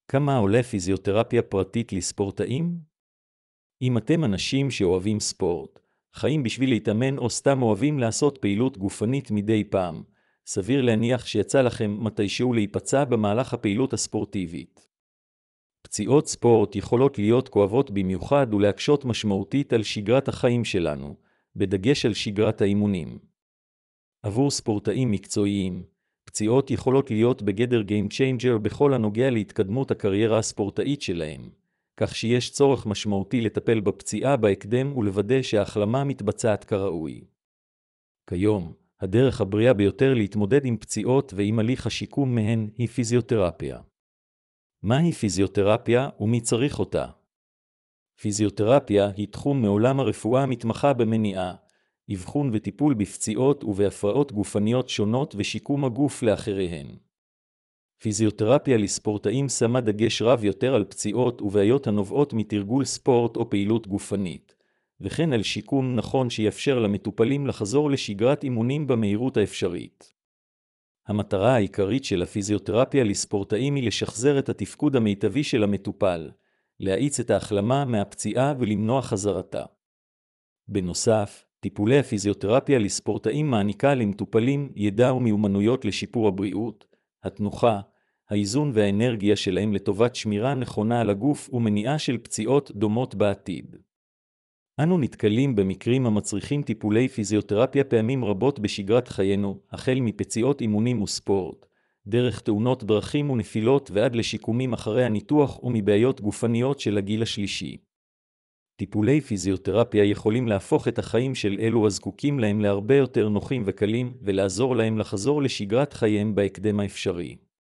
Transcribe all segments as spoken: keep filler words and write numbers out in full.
כמה עולה פיזיותרפיה פרטית לספורטאים? אם אתם אנשים שאוהבים ספורט, חיים בשביל להתאמן או סתם אוהבים לעשות פעילות גופנית מדי פעם, סביר להניח שיצא לכם מתישהו להיפצע במהלך הפעילות הספורטיבית. פציעות ספורט יכולות להיות כואבות במיוחד ולהקשות משמעותית על שגרת החיים שלנו, בדגש על שגרת האימונים. עבור ספורטאים מקצועיים, פציעות יכולות להיות בגדר Game Changer בכל הנוגע להתקדמות הקריירה הספורטאית שלהם, כך שיש צורך משמעותי לטפל בפציעה בהקדם ולוודא שההחלמה מתבצעת כראוי. כיום, הדרך הבריאה ביותר להתמודד עם פציעות ועם הליך השיקום מהן היא פיזיותרפיה. מהי פיזיותרפיה ומי צריך אותה? פיזיותרפיה היא תחום מעולם הרפואה המתמחה במניעה, אבחון וטיפול בפציעות ובהפרעות גופניות שונות ושיקום הגוף לאחריהן. פיזיותרפיה לספורטאים שמה דגש רב יותר על פציעות ובעיות הנובעות מתרגול ספורט או פעילות גופנית, וכן על שיקום נכון שיאפשר למטופלים לחזור לשגרת אימונים במהירות האפשרית. המטרה העיקרית של הפיזיותרפיה לספורטאים היא לשחזר את התפקוד המיטבי של המטופל, להאיץ את ההחלמה מהפציעה ולמנוע חזרתה. בנוסף, טיפולי הפיזיותרפיה לספורטאים מעניקה למטופלים ידע ומיומנויות לשיפור הבריאות, התנוחה, האיזון והאנרגיה שלהם לטובת שמירה נכונה על הגוף ומניעה של פציעות דומות בעתיד. אנו נתקלים במקרים המצריכים טיפולי פיזיותרפיה פעמים רבות בשגרת חיינו, החל מפציעות אימונים וספורט, דרך תאונות דרכים ונפילות ועד לשיקומים אחרי הניתוח ומבעיות גופניות של הגיל השלישי. טיפולי פיזיותרפיה יכולים להפוך את החיים של אלו הזקוקים להם להרבה יותר נוחים וקלים ולעזור להם לחזור לשגרת חייהם בהקדם האפשרי.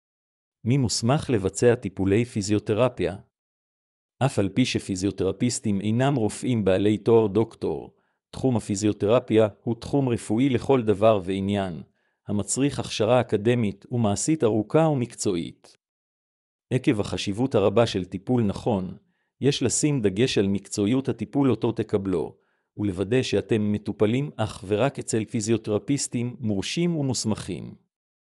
מי מוסמך לבצע טיפולי פיזיותרפיה? אף על פי שפיזיותרפיסטים אינם רופאים בעלי תואר דוקטור, תחום הפיזיותרפיה הוא תחום רפואי לכל דבר ועניין, המצריך הכשרה אקדמית ומעשית ארוכה ומקצועית. עקב החשיבות הרבה של טיפול נכון, יש לשים דגש על מקצועיות הטיפול אותו תקבלו, ולוודא שאתם מטופלים אך ורק אצל פיזיותרפיסטים מורשים ומוסמכים.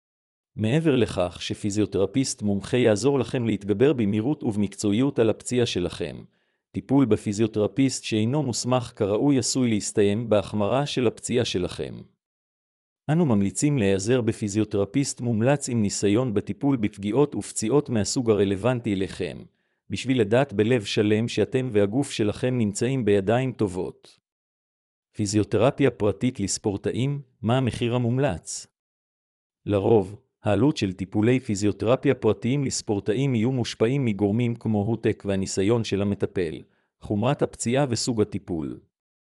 מעבר לכך שפיזיותרפיסט מומחה יעזור לכם להתגבר במהירות ובמקצועיות על הפציעה שלכם, טיפול בפיזיותרפיסט שאינו מוסמך כראוי עשוי להסתיים בהחמרה של הפציעה שלכם. אנו ממליצים להיעזר בפיזיותרפיסט מומלץ עם ניסיון בטיפול בפגיעות ופציעות מהסוג הרלוונטי לכם, בשביל לדעת בלב שלם שאתם והגוף שלכם נמצאים בידיים טובות. פיזיותרפיה פרטית לספורטאים, מה המחיר המומלץ? לרוב, העלות של טיפולי פיזיותרפיה פרטיים לספורטאים יהיו מושפעים מגורמים כמו הוותק והניסיון של המטפל, חומרת הפציעה וסוג הטיפול.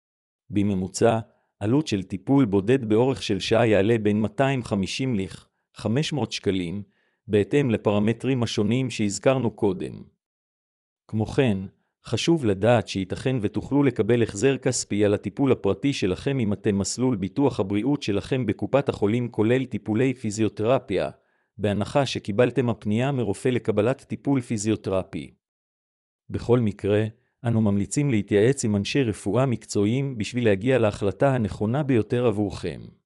בממוצע, עלות של טיפול בודד באורך של שעה יעלה בין מאתיים וחמישים ל-חמש מאות שקלים, בהתאם לפרמטרים השונים שהזכרנו קודם. כמו כן, חשוב לדעת שייתכן ותוכלו לקבל החזר כספי על הטיפול הפרטי שלכם אם אתם מסלול ביטוח הבריאות שלכם בקופת החולים כולל טיפולי פיזיותרפיה, בהנחה שקיבלתם הפנייה מרופא לקבלת טיפול פיזיותרפי. בכל מקרה, אנו ממליצים להתייעץ עם אנשי רפואה מקצועיים בשביל להגיע להחלטה הנכונה ביותר עבורכם.